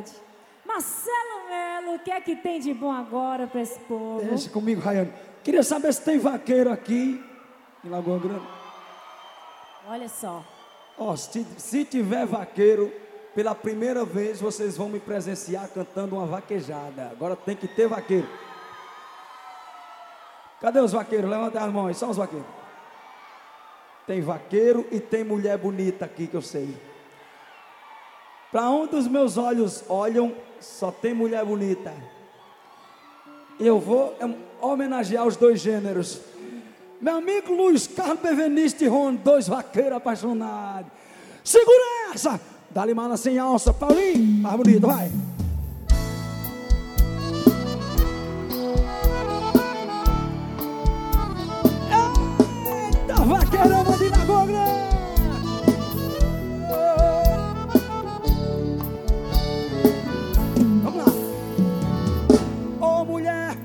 verdade. Marcelo Melo, o que é que tem de bom agora pra esse povo? Deixa comigo, Rayane. Queria saber se tem vaqueiro aqui em Lagoa Grande. Olha só. Ó, se tiver vaqueiro, pela primeira vez vocês vão me presenciar cantando uma vaquejada. Agora tem que ter vaqueiro. Cadê os vaqueiros? Levanta as mãos aí, só os vaqueiros. Tem vaqueiro e tem mulher bonita aqui que eu sei. Para onde os meus olhos olham, só tem mulher bonita. Eu vou homenagear os dois gêneros. Meu amigo Luiz Carlos Beveniste Rony, dois vaqueiros apaixonados. Segura essa! Dá-lhe mala sem alça, Paulinho, mais bonito, vai! Eita, vaqueirama de Lagoa Grande! Vamos lá! Ô mulher,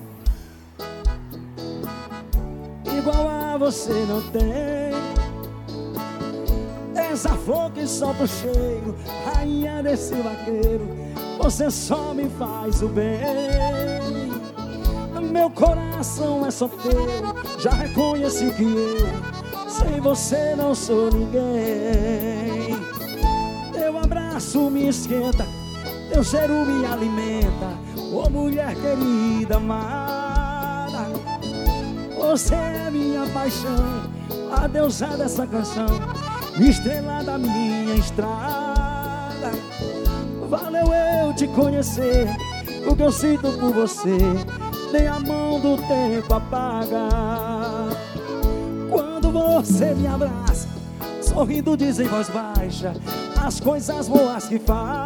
igual a você não tem. Essa flor que solta o cheiro, rainha desse vaqueiro, você só me faz o bem. Meu coração é solteiro, já reconheci que eu sem você não sou ninguém. Teu abraço me esquenta, teu cheiro me alimenta. Ô mulher querida, amada, você é minha paixão, a deusa dessa canção, estrela da minha estrada. Valeu eu te conhecer, o que eu sinto por você nem a mão do tempo apaga. Quando você me abraça, sorrindo diz em voz baixa as coisas boas que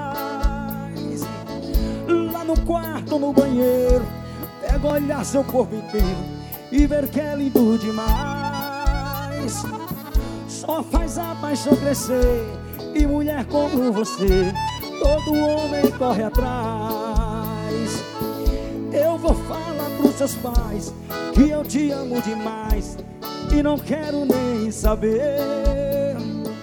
faz. Lá no quarto, no banheiro, pego olhar seu corpo inteiro e ver que é lindo demais. Só faz a paixão crescer, e mulher como você, todo homem corre atrás. Eu vou falar pros seus pais que eu te amo demais e não quero nem saber.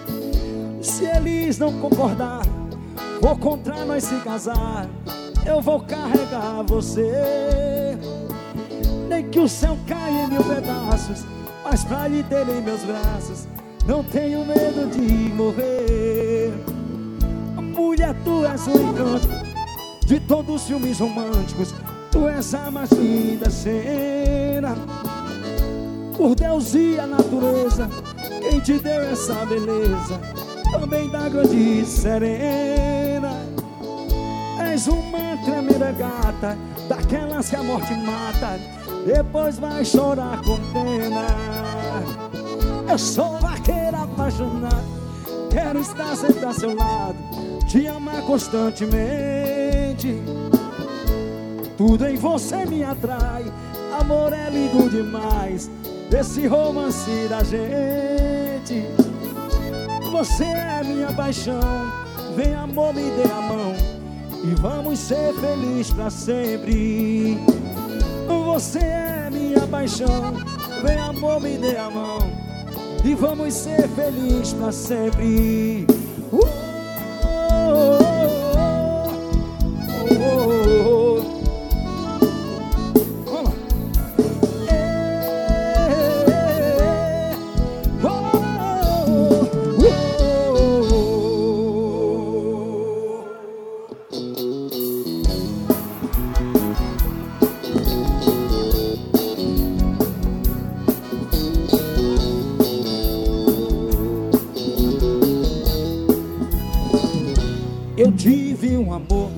Se eles não concordar, vou contra nós se casar, eu vou carregar você. Nem que o céu caia em mil pedaços, mas pra lhe ter em meus braços não tenho medo de morrer. Mulher, tu és o encanto de todos os filmes românticos, tu és a mais linda cena. Por Deus e a natureza, quem te deu essa beleza, também da grande serena. És uma tremenda gata, daquelas que a morte mata, depois vai chorar com pena. Eu sou vaqueiro apaixonado, quero estar sempre a seu lado, te amar constantemente. Tudo em você me atrai, amor é lindo demais, desse romance da gente. Você é minha paixão, vem amor me dê a mão, e vamos ser felizes pra sempre. Você é minha paixão, vem amor me dê a mão, e vamos ser felizes pra sempre. Eu tive um amor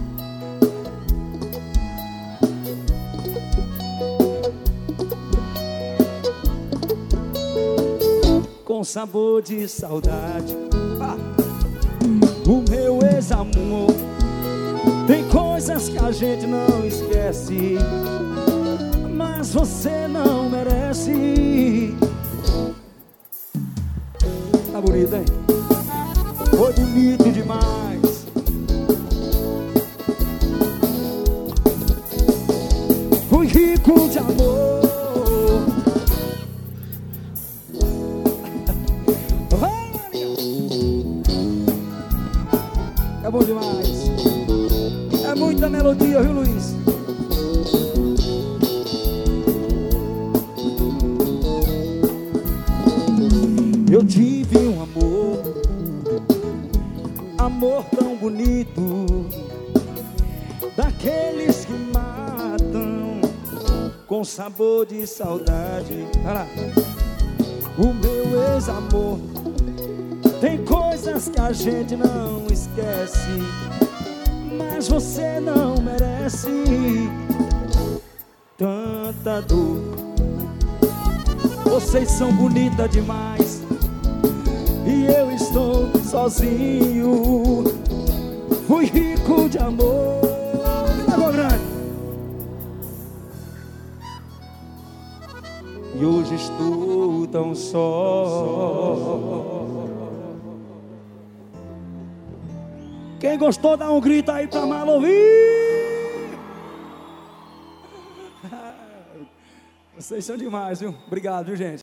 com sabor de saudade. O meu ex-amor tem coisas que a gente não esquece, mas você não merece. Tá bonito, hein? Foi bonito demais. Fui rico de amor. É bom demais. muita melodia, viu, Luiz? Eu tive um amor tão bonito, daqueles que matam com sabor de saudade. Olha lá. O meu ex-amor tem coisas que a gente não esquece, mas você não merece tanta dor. Vocês são bonitas demais e eu estou sozinho. Fui rico de amor. E hoje estou tão só. Quem gostou, dá um grito aí pra Mala ouvir. Vocês são demais, viu? Obrigado, viu, gente?